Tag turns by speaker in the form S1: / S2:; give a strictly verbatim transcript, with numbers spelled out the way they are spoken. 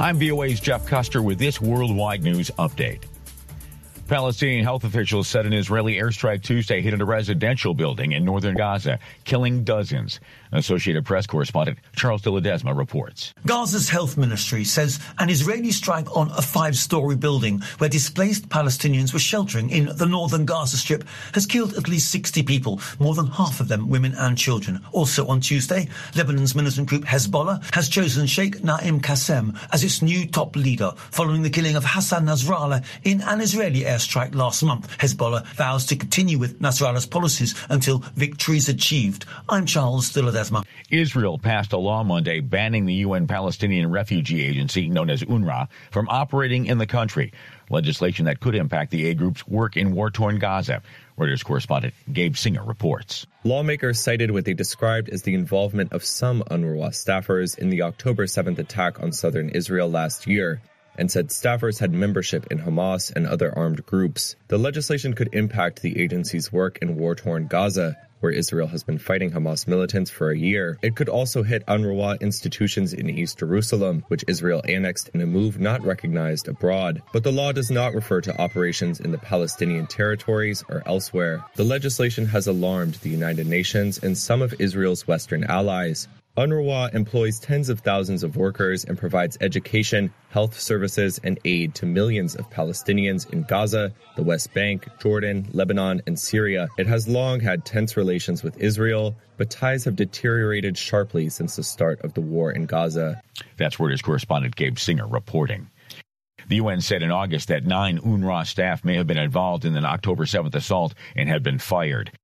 S1: I'm V O A's Jeff Custer with this worldwide news update. Palestinian health officials said an Israeli airstrike Tuesday hit a residential building in northern Gaza, killing dozens. Associated Press correspondent Charles de Ledesma reports.
S2: Gaza's health ministry says an Israeli strike on a five-story building where displaced Palestinians were sheltering in the northern Gaza Strip has killed at least sixty people, more than half of them women and children. Also on Tuesday, Lebanon's militant group Hezbollah has chosen Sheikh Naim Qassem as its new top leader, following the killing of Hassan Nasrallah in an Israeli airstrike last month. Hezbollah vows to continue with Nasrallah's policies until victory is achieved. I'm Charles de Ledesma.
S1: Israel passed a law Monday banning the U N Palestinian Refugee Agency, known as UNRWA, from operating in the country. Legislation that could impact the aid group's work in war-torn Gaza. Reuters correspondent Gabe Singer reports.
S3: Lawmakers cited what they described as the involvement of some UNRWA staffers in the October seventh attack on southern Israel last year, and said staffers had membership in Hamas and other armed groups. The legislation could impact the agency's work in war-torn Gaza, where Israel has been fighting Hamas militants for a year. It could also hit UNRWA institutions in East Jerusalem, which Israel annexed in a move not recognized abroad. But the law does not refer to operations in the Palestinian territories or elsewhere. The legislation has alarmed the United Nations and some of Israel's Western allies. UNRWA employs tens of thousands of workers and provides education, health services, and aid to millions of Palestinians in Gaza, the West Bank, Jordan, Lebanon, and Syria. It has long had tense relations with Israel, but ties have deteriorated sharply since the start of the war in Gaza.
S1: That's Reuters correspondent Gabe Singer reporting. The U N said in August that nine UNRWA staff may have been involved in an October seventh assault and had been fired.